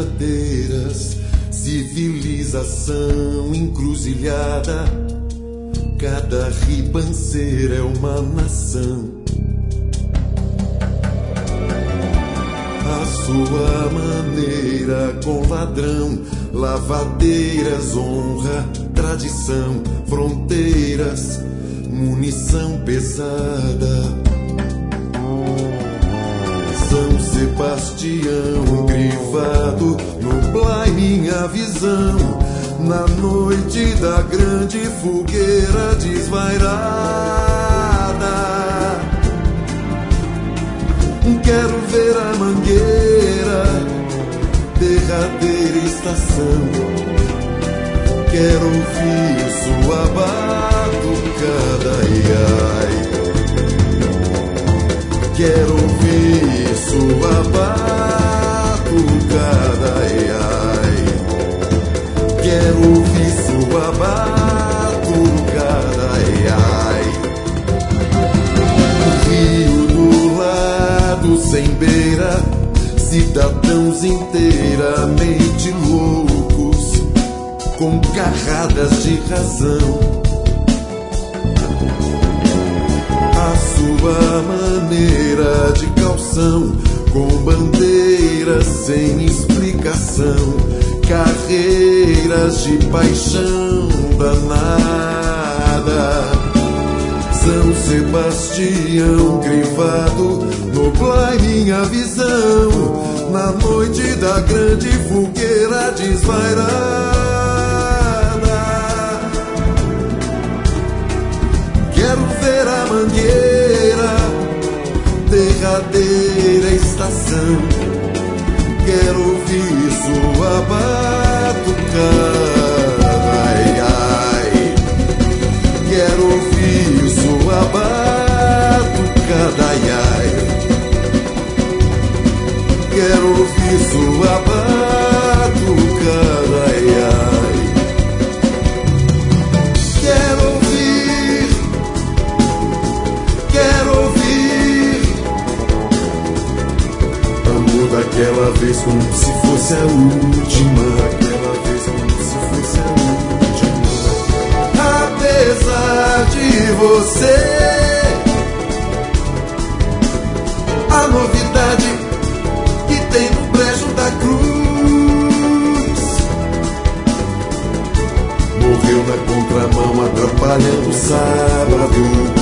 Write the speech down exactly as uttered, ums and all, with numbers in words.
madeiras, civilização encruzilhada. Cada ribanceira é uma nação. A sua maneira com ladrão, lavadeiras, honra, tradição, fronteiras, munição pesada. São Sebastião, crivado, nublai minha visão, na noite da grande fogueira desvairada. Quero ver a mangueira, derradeira estação. Quero ouvir sua batucada, ai, ai. Quero ouvir sua batucada, ai, ai. Quero ouvir sua batucada, ai, ai. O rio do lado sem beira, cidadãos inteiramente loucos, com carradas de razão. A sua maneira de calção, com bandeiras sem explicação, carreiras de paixão danada. São Sebastião, crivado, nublai minha visão, na noite da grande fogueira desvairada. Quero ver a mangueira, derradeira estação. Quero ouvir sua batucada, ai, ai. Quero ouvir sua batucada, ai, ai. Quero ouvir sua batucada, ai, ai. Quero ouvir, quero ouvir. Amor daquela vez como se fosse a última, aquela vez como se fosse a última. Apesar de você, a novidade que tem no brejo da cruz morreu na contramão, atrapalhando o sábado.